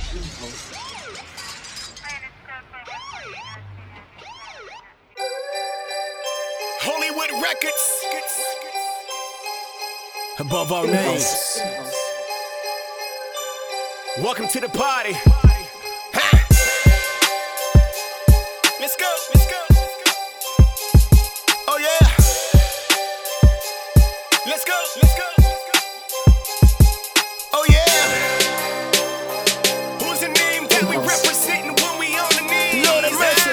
Hollywood Records. Above all names. Welcome to the party. Ha! Let's go, let's go. Oh yeah. Let's go, let's go. Oh yeah. Who's the name that we representing when we on the knees? Lord of mercy.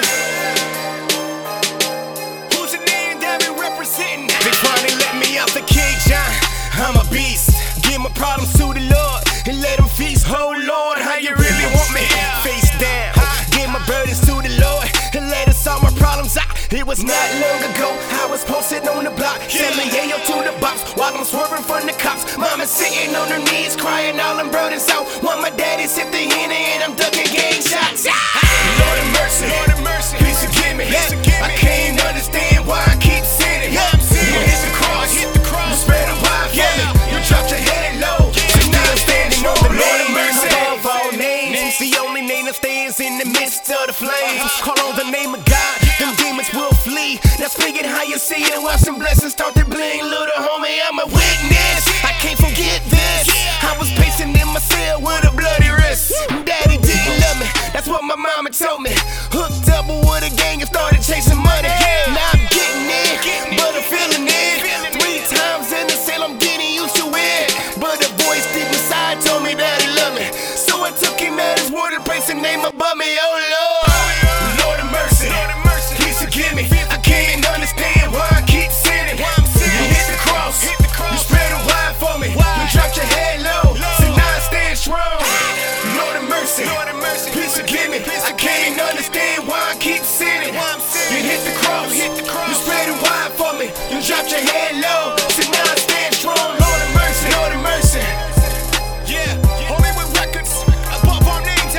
Who's the name that we representing? They finally let me out the cage, I'm a beast. Give my problems to the Lord and let him feast. Oh Lord, how you really want me? Face down. Give my burdens to the Lord and let us solve my problems out. It was not long ago I was posted on the block, selling yayo to the box while I'm swerving from the cops. Mama sitting on her knees crying all them burdens out while my daddy sipped the Henny and I'm ducking gang shots. Lord of mercy, Lord of mercy, please forgive me. I can't understand why I keep sinning. You hit the cross, you spread a wide for me. You dropped your head low, and now I'm standing on the Lord of mercy. Above all names, the only name that stands in the midst of the flames. Call on the name of God, them demons will flee. Now speak it how you see it and watch some blessings start to bling. Little homie, I'm a witness, I can't forget this. I was pacing in my cell with a bloody wrist. Daddy didn't love me, that's what my mama told me. Hooked up with a gang and started chasing money. Now I'm getting it, but I'm feeling it. 3 times in the cell, I'm getting used to it. But a voice deep inside told me that he loved me. So I took him at his word and placed the name above me. Oh Lord, Lord of mercy, please forgive me. I can't understand why I keep sinning. You hit the cross, you spread it wide for me. You dropped your head low, so now I stand strong. Lord of mercy, please forgive me. I can't understand why I keep sinning. You hit the cross, you spread it wide for me. You dropped your head low, so now I stand strong. Lord of mercy, Lord of mercy. Yeah, Hollywood Records, above all names,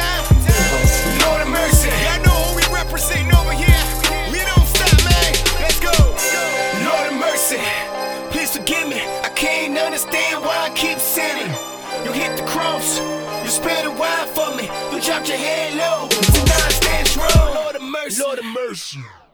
Lord of mercy. Y'all know who we representing over here. We don't stop, man. Let's go. Lord of mercy, please forgive me. I can't understand why I keep sinning. You hit the cross, you spread it wide for me. You dropped your head low, so now I stand strong. Lord of mercy, Lord of mercy.